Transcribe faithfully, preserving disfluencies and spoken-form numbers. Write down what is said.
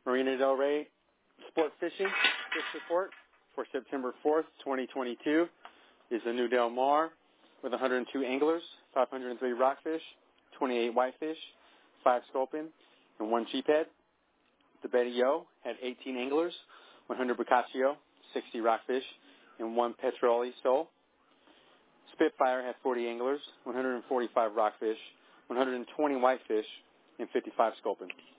Marina Del Rey Sport Fishing Fish Report for September fourth, twenty twenty-two is the New Del Mar with one hundred two anglers, five hundred three rockfish, twenty-eight whitefish, five sculpin, and one cheaphead. The Betty Yo had eighteen anglers, one hundred Boccaccio, sixty rockfish, and one Petroli sole. Spitfire had forty anglers, one hundred forty-five rockfish, one hundred twenty whitefish, and fifty-five sculpin.